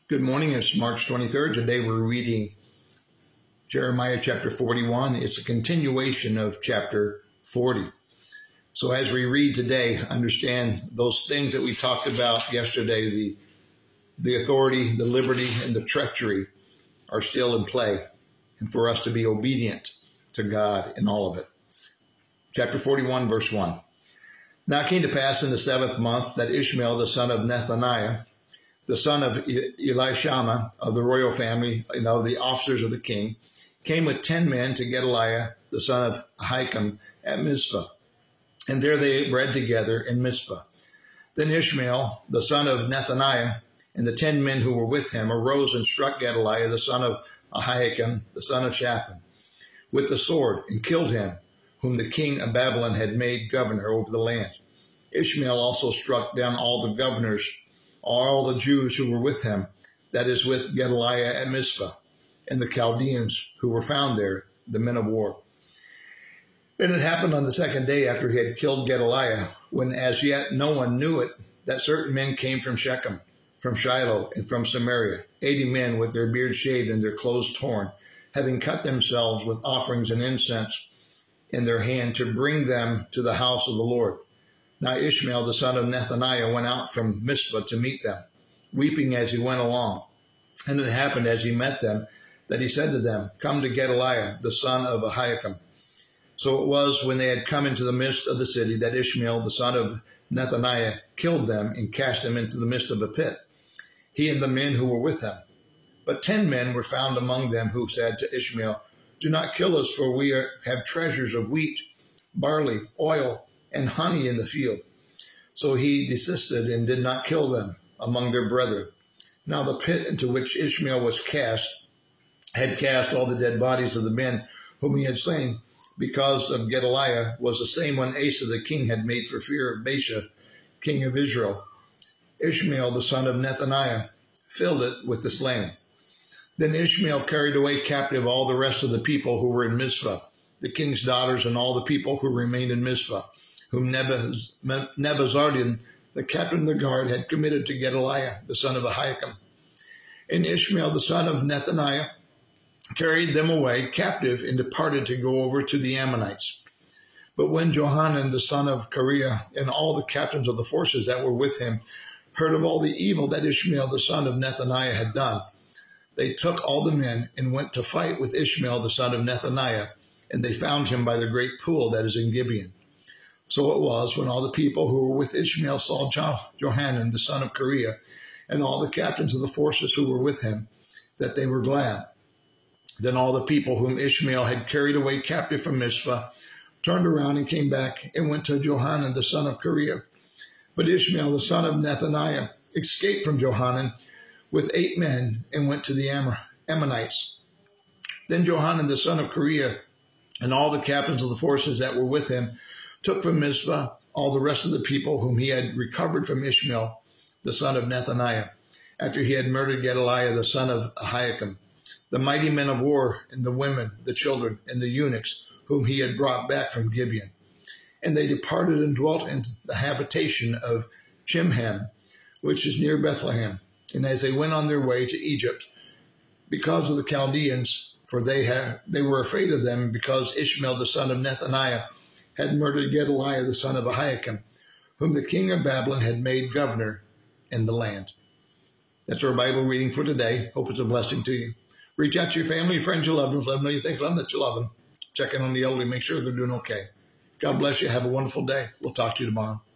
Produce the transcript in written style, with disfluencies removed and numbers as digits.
Good morning. It's March 23rd. Today we're reading Jeremiah chapter 41. It's a continuation of chapter 40. So as we read today, understand those things that we talked about yesterday, the authority, the liberty, and the treachery are still in play, and for us to be obedient to God in all of it. Chapter 41, verse 1. Now it came to pass in the 7th month that Ishmael, the son of Nethaniah, the son of Elishama of the royal family, the officers of the king, came with 10 men to Gedaliah, the son of Ahikam, at Mizpah. And there they ate bread together in Mizpah. Then Ishmael, the son of Nethaniah, and the 10 men who were with him arose and struck Gedaliah, the son of Ahikam, the son of Shaphan, with the sword, and killed him, whom the king of Babylon had made governor over the land. Ishmael also struck down all the governors, all the Jews who were with him, that is, with Gedaliah at Mizpah, and the Chaldeans who were found there, the men of war. And it happened on the 2nd day after he had killed Gedaliah, when as yet no one knew it, that certain men came from Shechem, from Shiloh, and from Samaria, 80 men with their beards shaved and their clothes torn, having cut themselves with offerings and incense in their hand to bring them to the house of the Lord. Now Ishmael, the son of Nethaniah, went out from Mizpah to meet them, weeping as he went along. And it happened as he met them, that he said to them, Come to Gedaliah, the son of Ahikam. So it was when they had come into the midst of the city that Ishmael, the son of Nethaniah, killed them and cast them into the midst of a pit, he and the men who were with him. But 10 men were found among them who said to Ishmael, Do not kill us, for we have treasures of wheat, barley, oil, and honey in the field. So he desisted and did not kill them among their brethren. Now the pit into which Ishmael was cast had cast all the dead bodies of the men whom he had slain, because of Gedaliah was the same one Asa the king had made for fear of Baasha, king of Israel. Ishmael, the son of Nethaniah, filled it with the slain. Then Ishmael carried away captive all the rest of the people who were in Mizpah, the king's daughters and all the people who remained in Mizpah, whom Nebuzaradan, the captain of the guard, had committed to Gedaliah, the son of Ahikam. And Ishmael, the son of Nethaniah, carried them away captive and departed to go over to the Ammonites. But when Johanan, the son of Kareah, and all the captains of the forces that were with him heard of all the evil that Ishmael, the son of Nethaniah, had done, they took all the men and went to fight with Ishmael, the son of Nethaniah, and they found him by the great pool that is in Gibeon. So it was, when all the people who were with Ishmael saw Johanan, the son of Kareah, and all the captains of the forces who were with him, that they were glad. Then all the people whom Ishmael had carried away captive from Mizpah turned around and came back and went to Johanan, the son of Kareah. But Ishmael, the son of Nethaniah, escaped from Johanan with 8 men and went to the Ammonites. Then Johanan, the son of Kareah, and all the captains of the forces that were with him took from Mizpah all the rest of the people whom he had recovered from Ishmael, the son of Nethaniah, after he had murdered Gedaliah, the son of Ahikam, the mighty men of war, and the women, the children, and the eunuchs, whom he had brought back from Gibeon. And they departed and dwelt in the habitation of Chimham, which is near Bethlehem. And as they went on their way to Egypt, because of the Chaldeans, for they were afraid of them, because Ishmael, the son of Nethaniah, had murdered Gedaliah, the son of Ahikam, whom the king of Babylon had made governor in the land. That's our Bible reading for today. Hope it's a blessing to you. Reach out to your family, your friends, your loved ones. Let them know you think of them, that you love them. Check in on the elderly, make sure they're doing okay. God bless you. Have a wonderful day. We'll talk to you tomorrow.